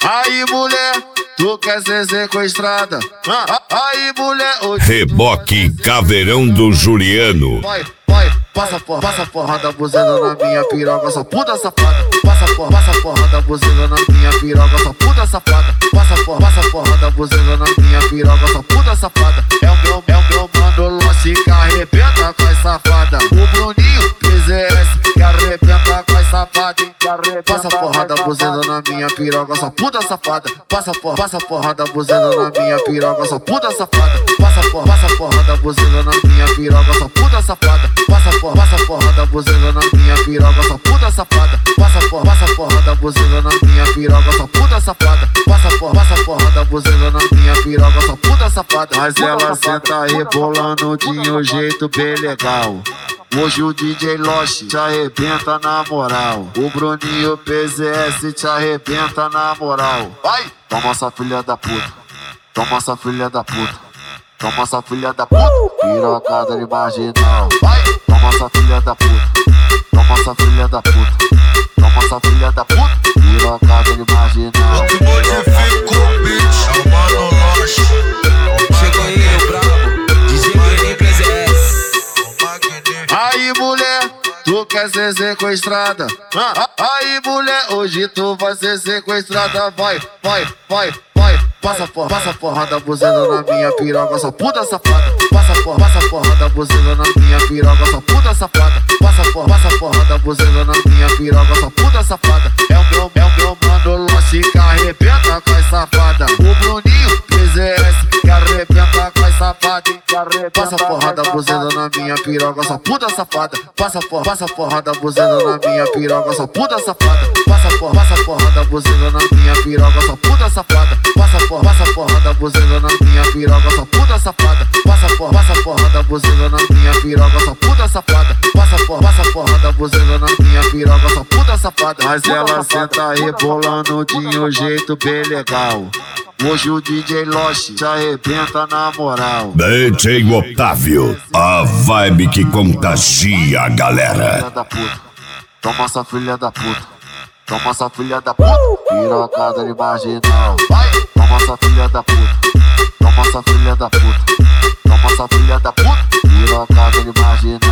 Aí mulher, tu quer ser sequestrada? Aí mulher, Reboque Caveirão do Juliano. vai, passa porrada buzina na minha piroga, só puta safada. Passa porrada buzina na minha piroga, só puta safada. Passa porrada buzina na minha piroga, só puta safada. É o meu mano Lost que arrebenta com as safada. O Bruninho, PZS, que arrebenta com as safada. Passa porrada buzina na minha piroga, só puta safada. Passa porrada buzina na minha piroga, só puta safada. Passa porrada buzina na minha piroga, só puta safada. Passa porrada buzina na minha piroga, só puta safada. Passa porrada buzina na minha piroga, só puta safada. Passa porrada buzina na minha piroga, só puta safada. Mas ela senta rebolando de um jeito bem legal. Hoje o DJ Lost te arrebenta na moral. O Bruninho PZS te arrebenta na moral. Vai! Toma essa filha da puta. Toma essa filha da puta. Toma essa filha da puta. Pirocada de marginal. Vai! Toma essa filha da puta. Toma essa filha da puta. Toma essa filha da puta. Pirocada de marginal. Que modificou, bitch. É o Mano Lost. Chegou aí, o brabo. DJ Bruninho PZS. Aí mulher, tu quer ser sequestrada? Aí mulher, hoje tu vai ser sequestrada. Vai, passa porrada buzina na minha piroga, só puta safada. Passa porrada buzina na minha piroga, só puta safada. Passa porrada buzina na minha piroga, só puta safada. É o meu mano Lost que arrebenta com as safada. O Bruninho, PZS, que arrebenta com as safada. Passa porrada buzina na minha piroga, só puta safada. Passa porrada buzina na minha piroga, só puta safada. Passa porrada buzina na minha piroga, só puta safada. Passa porrada buzina na minha piroga, só puta safada. Passa porrada buzina na minha piroga, só puta safada. Passa porrada buzina na minha piroga, só puta safada. Mas ela senta rebolando de um jeito bem legal. Hoje o DJ Lost te arrebenta na moral. DJ Otávio, a vibe que contagia a galera. Toma essa filha da puta. Toma essa filha da puta. Pirocada de marginal. Vai! Toma essa filha da puta. Toma essa filha da puta. Toma essa filha da puta. Pirocada de marginal.